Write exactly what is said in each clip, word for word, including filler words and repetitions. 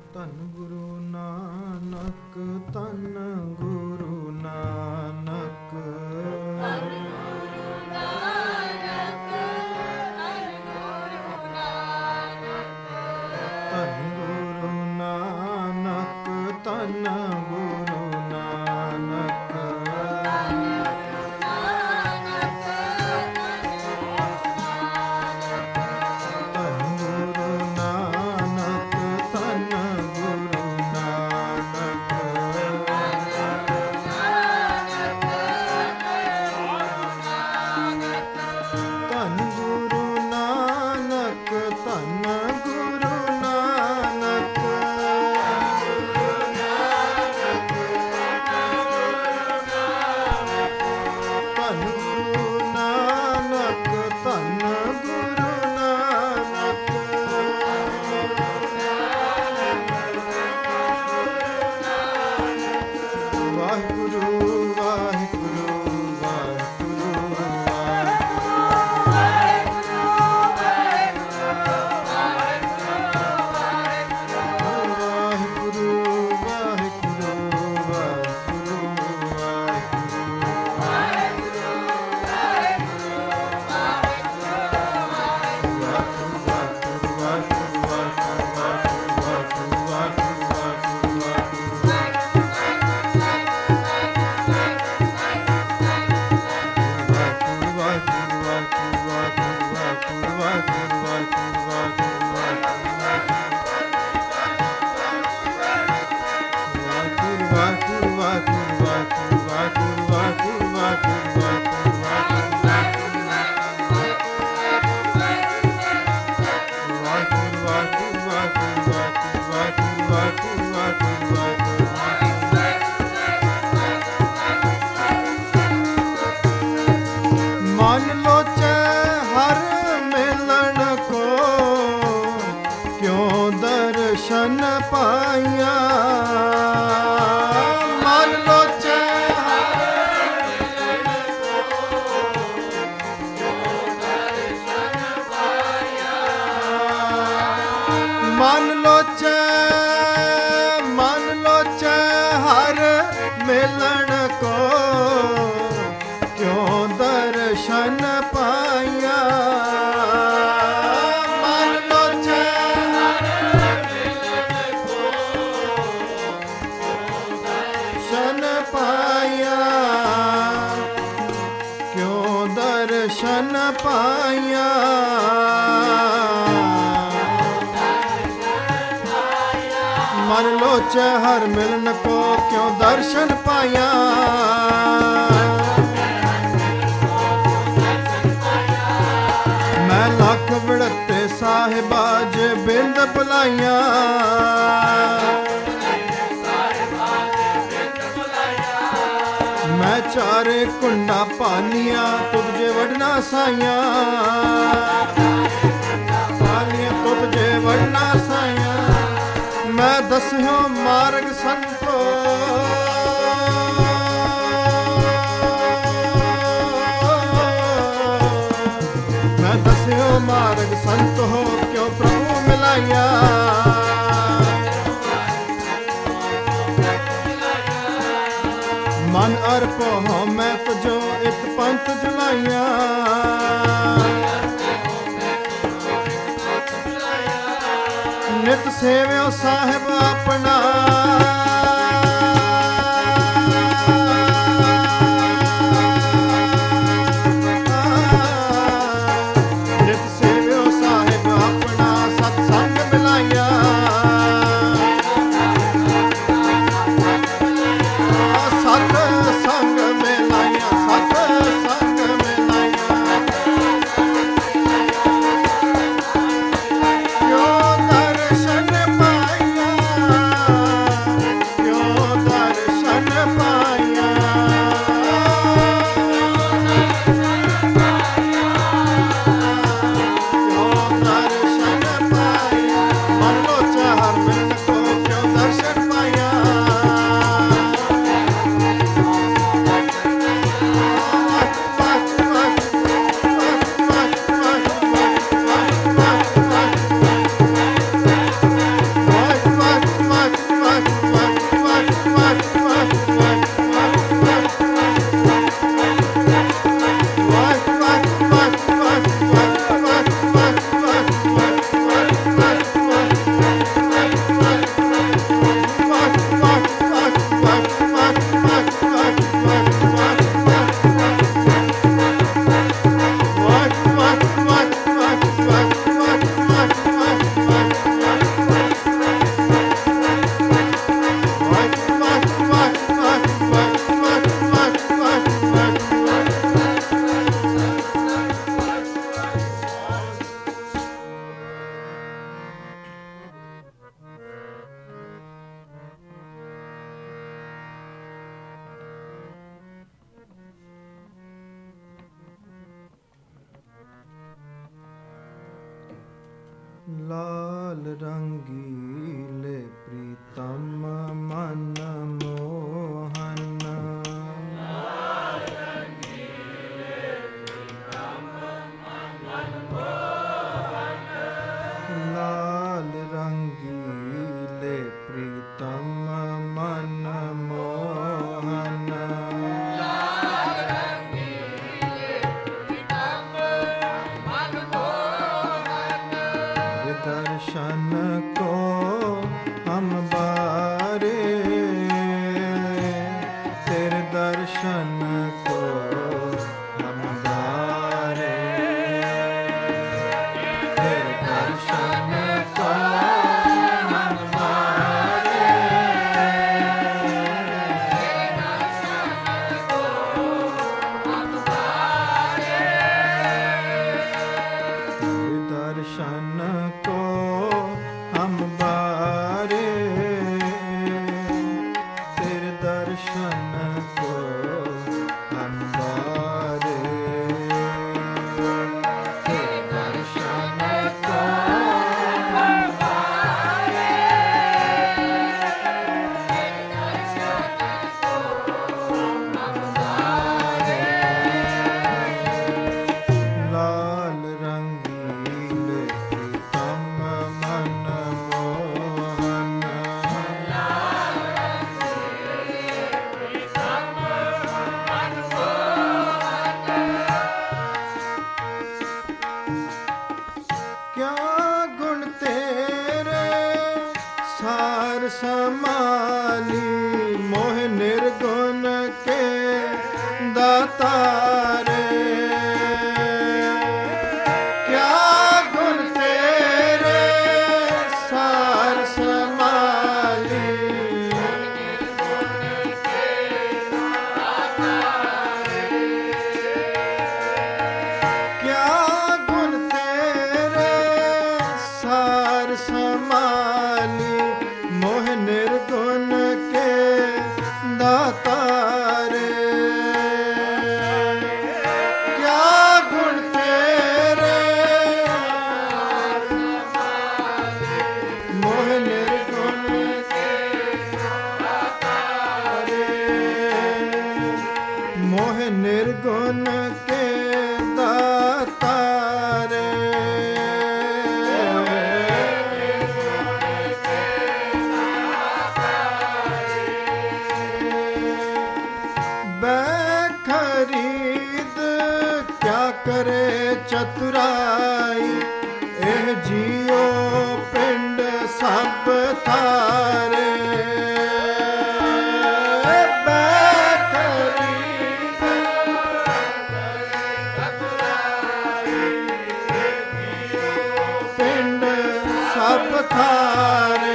ਧੰਨ ਗੁਰੂ ਨਾਨਕ, ਧੰਨ ਗੁਰੂ ਨਾਨਕ, ਧੰਨ ਗੁਰੂ ਨਾਨਕ, ਧੰਨ ਗੁਰੂ ਨਾਨਕ, ਧੰਨ ਗੁਰੂ ਨਾਨਕ, ਧੰਨ ਗੁਰੂ ਨਾਨਕ, ਧੰਨ ਗੁਰੂ ਨਾਨਕ, ਧੰਨ ਗੁਰੂ ਨਾਨਕ, ਧੰਨ ਗੁਰੂ ਨਾਨਕ, ਧੰਨ ਗੁਰੂ ਨਾਨਕ, ਧੰਨ ਗੁਰੂ ਨਾਨਕ, ਧੰਨ ਗੁਰੂ ਨਾਨਕ, ਵਾਹਿਗੁਰੂ ਵਾਹਿਗੁਰੂ ਵਾਹਿਗੁਰੂ ਵਾਹਿਗੁਰੂ ਵਾਹਿਗੁਰੂ ਮਨ ਲੋਚੈ ਹਰ ਮਿਲਣ ਕੋ, ਕਿਉ ਦਰਸ਼ਨ ਪਾਇਆ। ਮਨ ਲੋਚੈ ਹਰ ਮਿਲਣ ਕੋ, ਕਿਉ ਦਰਸ਼ਨ ਪਾਇਆ। ਮਨ ਲੋਚੈ ਮਨ ਲੋਚੈ ਹਰ ਮਿਲਣ ਕੋ, ਕਿਉ ਦਰਸ਼ਨ ਪਾਇਆ। ਮਨ ਲੋਚੈ ਹਰ ਮਿਲਣ ਕੋ, ਦਰਸ਼ਨ ਪਾਇਆ। ਕਿਉ ਦਰਸ਼ਨ ਪਾਇਆ। ਮਨ ਲੋਚੈ ਹਰ ਮਿਲਨ ਕੋ, ਕਿਉ ਦਰਸ਼ਨ ਪਾਇਆ। ਮੈਂ ਲੱਖ ਵਿੜਤੇ ਸਾਹਿਬਾ ਜੇ ਬਿੰਦ ਭਲਾਈਆਂ। ਮੈਂ ਚਾਰੇ ਕੁੰਡਾ ਪਾਨੀਆਂ, ਤੁਧ ਜੇ ਵਡਨਾ ਸਾਈਆਂ। ਪਾਨੀਆਂ ਤੁਧ ਜੇ ਵਡਨਾ ਸਾਈਆਂ। ਮੈਂ ਦਸਿਓ ਮਾਰਗ ਸੰਤੋ, ਮੈਂ ਦਸਿਓ ਮਾਰਗ ਸੰਤ ਹੋ, ਕਿਉ ਪ੍ਰਭੂ ਮਿਲਾਇਆ। ਮਨ ਅਰਪ ਹੋ ਮੈਂ ਤੁਝੋ, ਇਕ ਪੰਥ ਜਲਾਈਆਂ। ਨਿਤ ਸੇਵਿਓ ਸਾਹਿਬ ਆਪਣਾ, ਨਿਤ ਸੇਵਿਓ ਸਾਹਿਬ ਆਪਣਾ, ਸਤ ਸੰਗ ਮਿਲਾਇਆ। ਸਤ ਸੰਗ ਮਿਲਾਇਆ, ਸਤ ਸੰਗ ਮਿਲਾਇਆ। ਕਿਉ ਦਰਸ਼ਨ ਪਾਇਆ। ਲਾਲ ਰੰਗੀਲੇ ਪ੍ਰੀਤਮ ਮਨ ਮੋਹਨ। ਲਾਲ ਰੰਗੀਲੇ ਪ੍ਰੀਤਮ ਮਨ ਮੋਹਨ। ਲਾਲ ਰੰਗੀਲੇ ਪ੍ਰੀਤਮ ਮਨ ਮੋਹਨ। ਲਾਲ ਰੰਗੀਲੇ ਪ੍ਰੀਤਮ ਮਨ ਮੋਹਨ। दर्शन को हम बारे, तेरे दर्शन को हम बारे, तेरे दर्शन को हम बारे, तेरे दर्शन को हम बारे। तेरे दर्शन को हम बारे, तेरे दर्शन को हम बारे, तेरे दर्शन को हम बारे, तेरे दर्शन को हम बारे। लाल रंगीले प्रीतम मन मोहन। लाल रंगीले प्रीतम मन मोहन। क्या गुण तेरे सार समाली, मोह निर्गुण के दातारे। क्या गुण तेरे सार समाली, क्या गुण तेरे सार समाली, मोह निर्गुण के दातारे। क्या गुण तेरे मोह निर्गुण के दातारे, मोह निर्गुण के दातारे। बैखरीद क्या करे चतुराई, एह जियो पिंड सब थारे। बैखरीद पिंड सब थारे।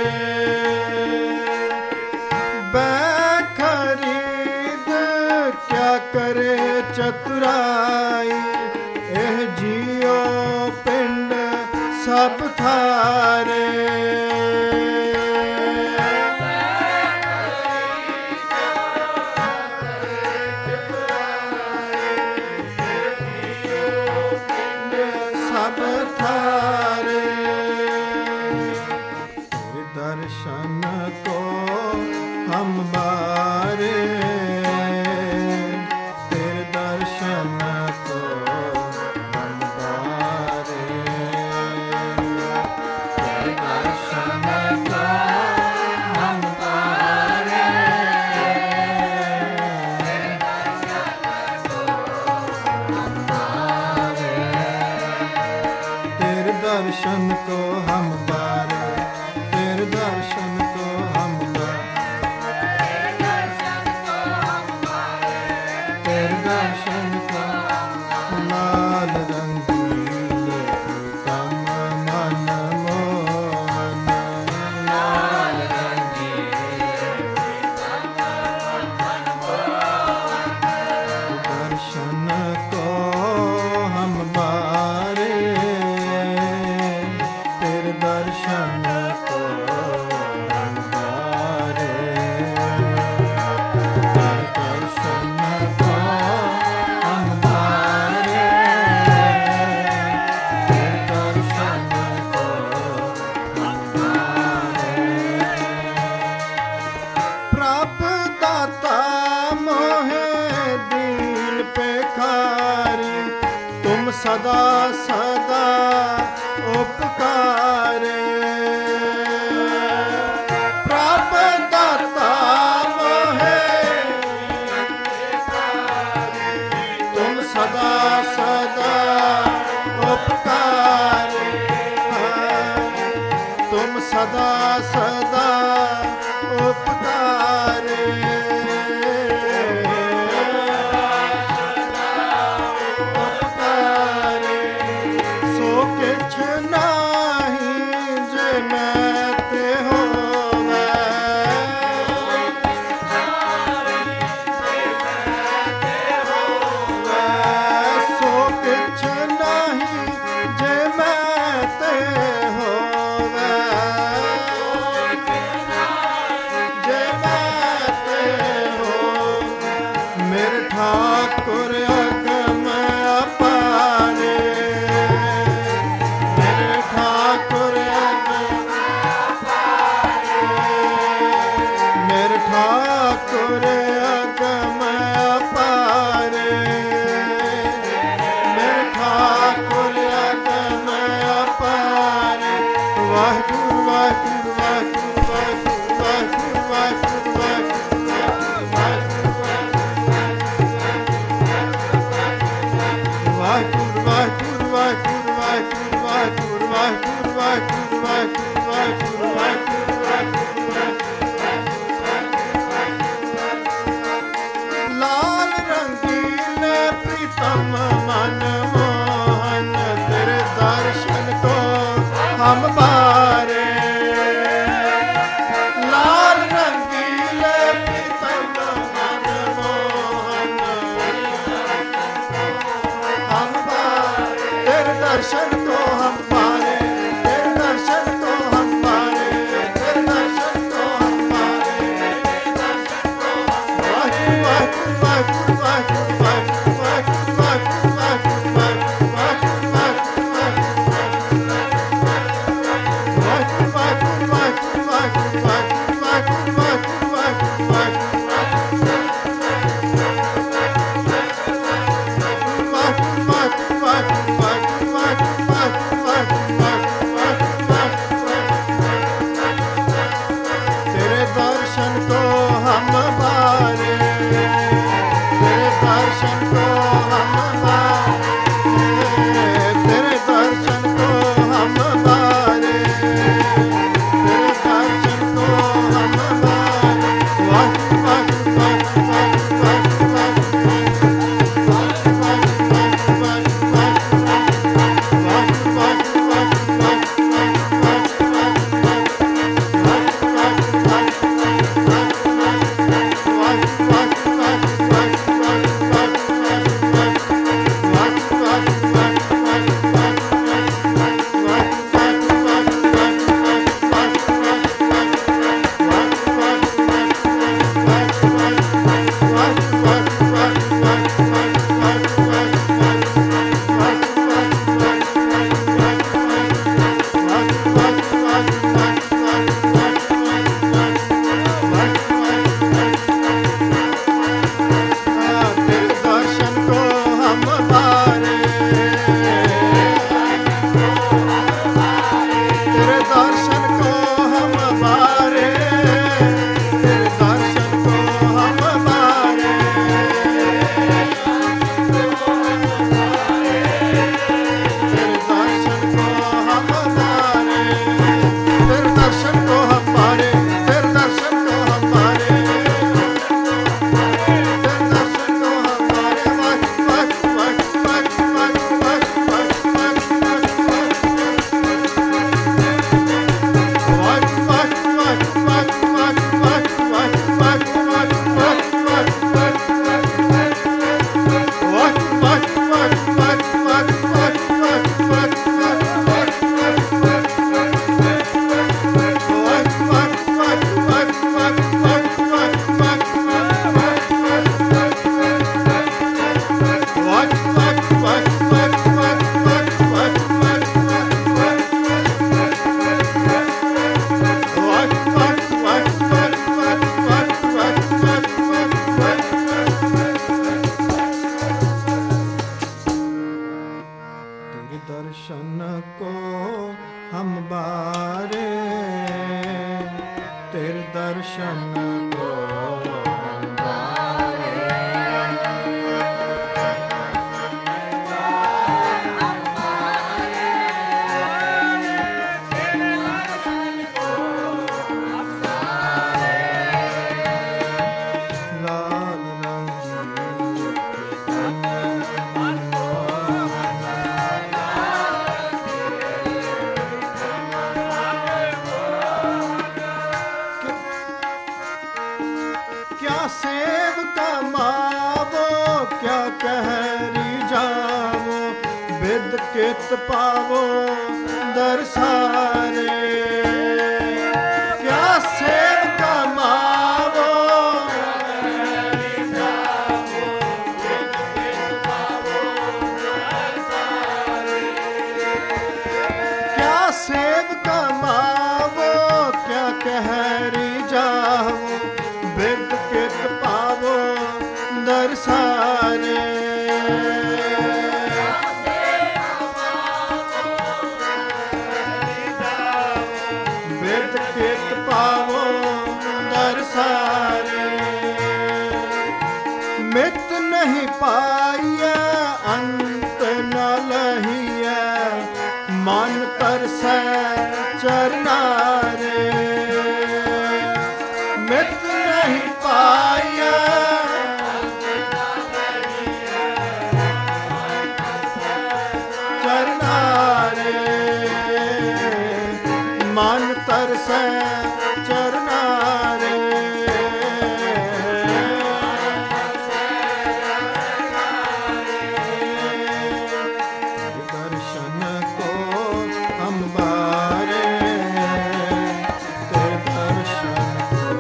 बैखरीद क्या करे चतुराई, एह जियो पिंड सब थारे। सब थारे, तेरे दर्शन को हम बारे, तेरे दर्शन को हम बारे, तेरे दर्शन को हम बारे, तेरे दर्शन को हम बारे, तेरे दर्शन को हम बारे, तेरे दर्शन को हम बारे, तेरे दर्शन को लाल रंगीले प्रीतम मन मोहन। लाल रंगीले प्रीतम मन मोहन। दर्शन को हम बारे, तेरे दर्शन को ਸਦਾ ਸਦਾ ਉਪਕਾਰੇ ਪ੍ਰਭ ਦਾਤਾ ਮੋਹਿ ਤੁਮ ਸਦਾ ਸਦਾ ਉਪਕਾਰੇ ਤੁਮ ਸਦਾ ਸਦਾ ਉਪਕਾਰੇ ठाकुर अगम अपारे मेरे ठाकुर अगम अपारे मेरे ठाकुर अगम अपारे मेरे ठाकुर अगम अपारे वाहिगुरु वाहिगुरु वाहिगुरु वाहिगुरु वाहिगुरु वाहिगुरु लाल रंगीले प्रीतम मन मोहन तेरे दर्शन को हम बारे लाल रंगीले प्रीतम मन मोहन हम बारे तेरे दर्शन को हम पारे तेरे दर्शन को हम पारे तेरे दर्शन को हम पारे तेरे दर्शन को हम वाहिगुरु वाहिगुरु वाहिगुरु वाहिगुरु वाहिगुरु वाहिगुरु वाहिगुरु वाहिगुरु तेरे दर्शन को ਤੇਰੇ ਦਰਸ਼ਨ ਕੋ सेव कमावो क्या कहरी जावो विद कित पावो दरसारे क्या सेव कमावो क्या सेव कमावो क्या कहरी जावो विद कित पावो दरसारे विद कित पावो दरसारे मित नहीं पाइया अंत न लहिया मन तरसै चरनारे मित नहीं पाया चरनारे मन तरसै चरनारे दर्शन को हम बारे तेरे दर्शन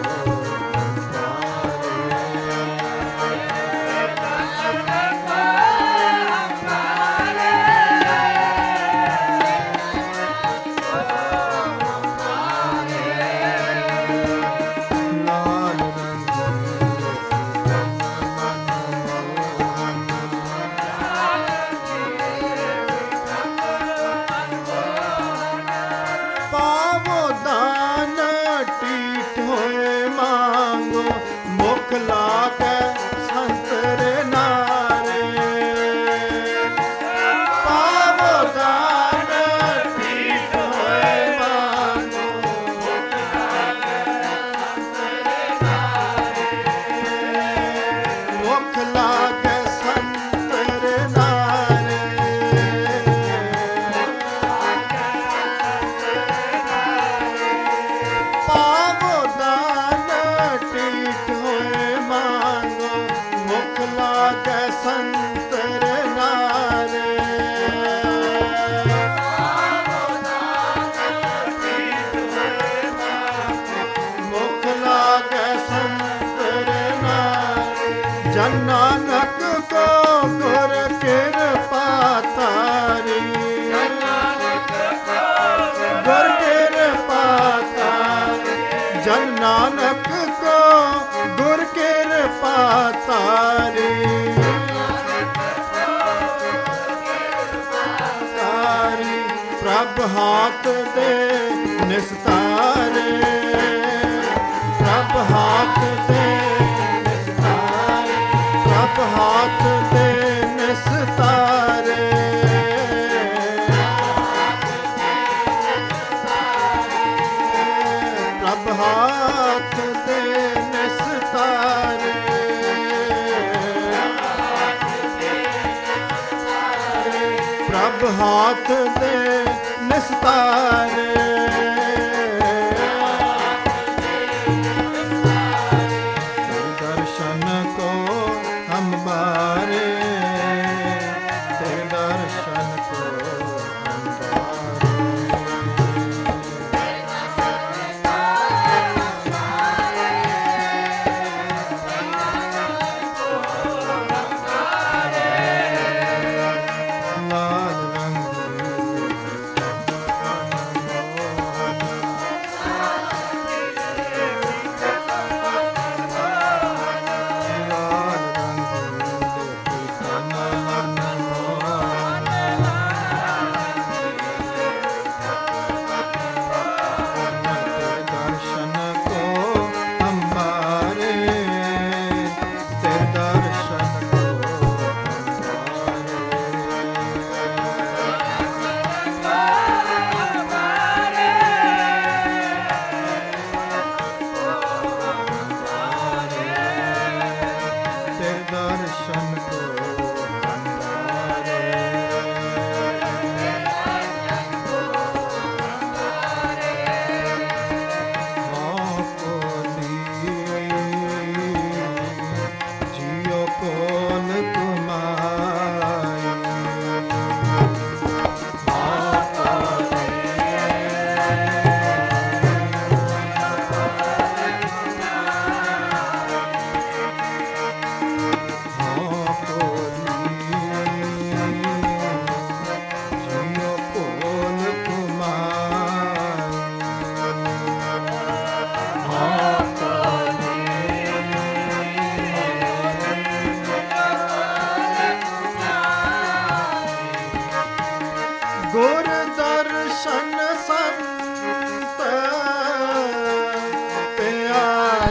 पावो दान टीठ होए मांगो मुख लागे संतरे नारे पावो दान टीठ होए मांगो मुख लागे संतरे नारे पावो दान टीठ होए मांगो मुख लागे संतर नारे मुख लागे संतर नारे जन नानक को गुर कृपा तारी गुर कृपा तारी जन नानक को गुर कृपा तारी तारी प्रभ हाथ दे निस्तारे प्रभ हाथ दे निस्तारे प्रभ हाथ दे निस्तारे प्रभ हाथ दे निस्तारे प्रभ हाथ दे निस्तारे दर्शन को हम बारे तेरे दर्शन को हम बारे लाल रंग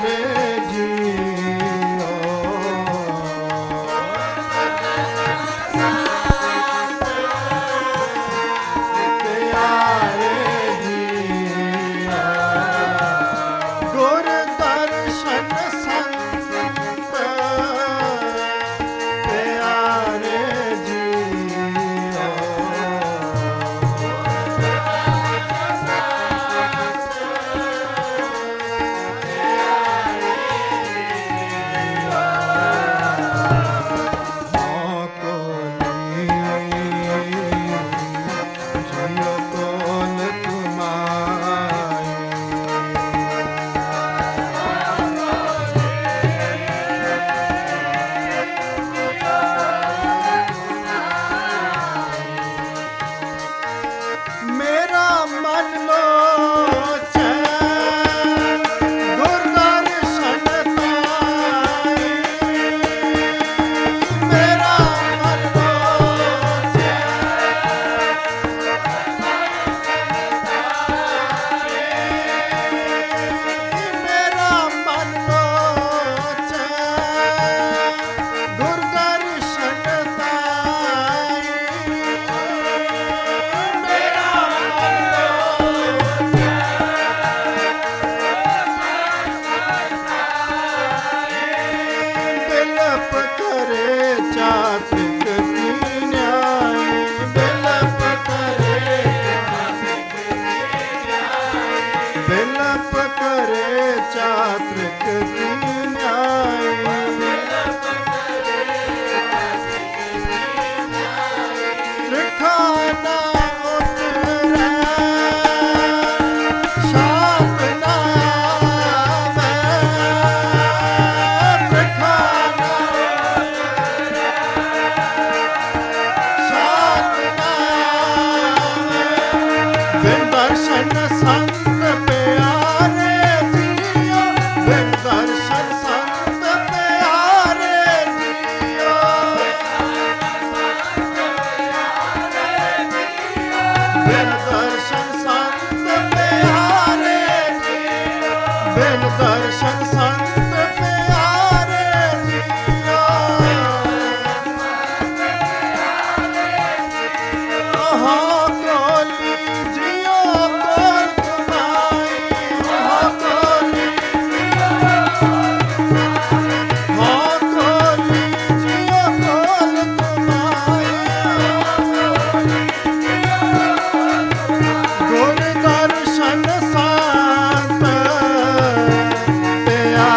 गुर दर्शन शांत प्यारे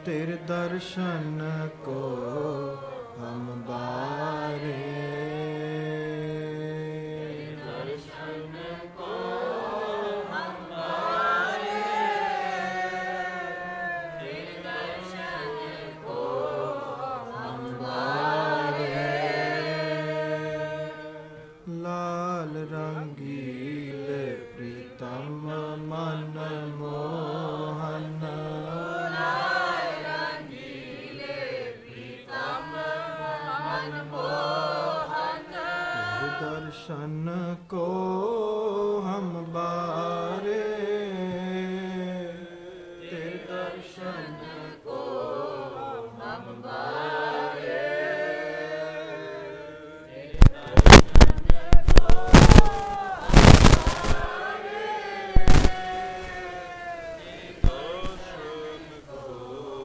तेरे दर्शन को हम बारे दर्शन को हम बारे तेरे दर्शन को हम बारे लाल रंगीले प्रीतम मन मोह